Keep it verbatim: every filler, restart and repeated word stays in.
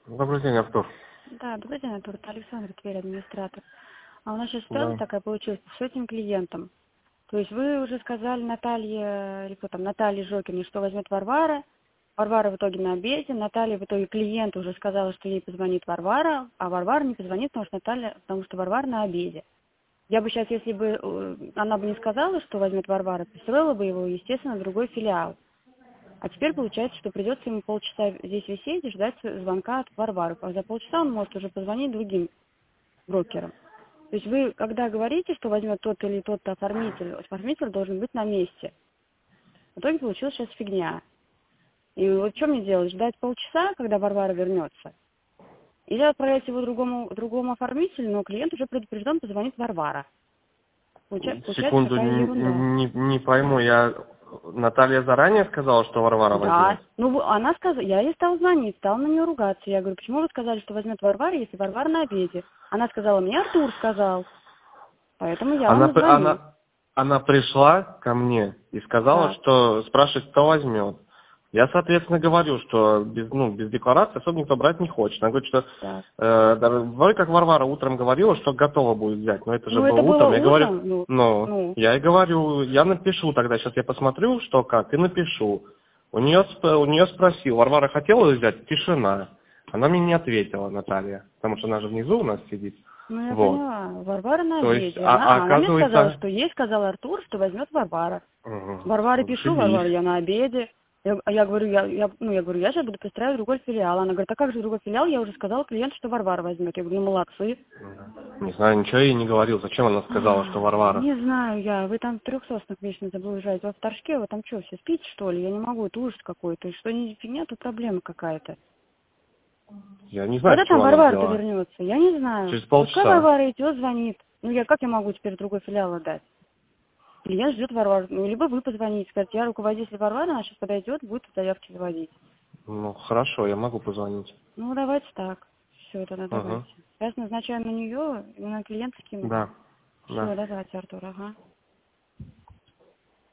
Добрый день, Артур. Да, добрый день, Артур. Это Александр, Тверь, администратор. А у нас сейчас ситуация Да. такая получилась с этим клиентом. То есть вы уже сказали Наталье, или кто там, Наталье Жокиной, что возьмет Варвара. Варвара в итоге на обеде. Наталья в итоге клиенту уже сказала, что ей позвонит Варвара, а Варвара не позвонит, потому что Наталья, потому что Варвара на обеде. Я бы сейчас, если бы э, она бы не сказала, что возьмет Варвара, пристроила бы его, естественно, в другой филиал. А теперь получается, что придется ему полчаса здесь висеть и ждать звонка от Варвары. А за полчаса он может уже позвонить другим брокерам. То есть вы, когда говорите, что возьмет тот или тот оформитель, оформитель должен быть на месте. В итоге получилась сейчас фигня. И вот что мне делать? Ждать полчаса, когда Варвара вернется? Или отправлять его другому, другому оформителю, но клиент уже предупрежден, позвонит Варвара. Получается, получается Секунду, такая ерунда. не, не, не пойму, я... Наталья заранее сказала, что Варвара Да, возьмет? ну она сказала, я ей стала звонить, стала на нее ругаться. Я говорю, почему вы сказали, что возьмет Варвара, если Варвара на обеде? Она сказала, мне Артур сказал, поэтому я Она, вам и при- звоню. она, она пришла ко мне и сказала, Так, что спрашивает, кто возьмет. Я, соответственно, говорю, что без, ну, без декларации особо никто брать не хочет. Она говорит, что так. э, даже, вроде как Варвара утром говорила, что готова будет взять, но это же Ну было это было утром. Я говорю, утром, ну, ну, ну, я и говорю, я напишу тогда, сейчас я посмотрю, что как, и напишу. У нее, сп- у нее спросил, Варвара хотела взять? Тишина. Она мне не ответила, Наталья, потому что она же внизу у нас сидит. ну я Вот. поняла. Варвара на То есть, обеде. а, а Она, а она мне сказала, оказывается... что ей сказал Артур, что возьмет Варвара. Угу. Варваре пишу, Зашибись. Варвара, я на обеде. Я, а я говорю, я, я, ну, я говорю, я сейчас буду пристраивать другой филиал. Она говорит, а как же другой филиал? Я уже сказала клиенту, что Варвара возьмет. Я говорю, ну молодцы. Не знаю, ничего я ей не говорил. Зачем она сказала, что Варвара? Не знаю я, вы там в трехсоснах вечно заблуждаете. Вы в Торжке, вы там что, все спите, что ли? Я не могу, это ужас какой-то. И что не фигня, то проблема какая-то. Я не знаю, Когда там почему она Варвара-то взяла. вернется? Я не знаю. Через Пускай полчаса. Варвара идет, звонит. Ну, я как я могу теперь другой филиал отдать? Клиент ждет Варвару. Ну, либо вы позвоните, скажете, я руководитель Варвары, она сейчас подойдет, будет заявки заводить. Ну, хорошо, я могу позвонить. Ну, давайте так. Все, тогда давайте. Угу. Сейчас назначаем на нее, и на клиента скину. Да. Все, Да. давайте, Артур, ага.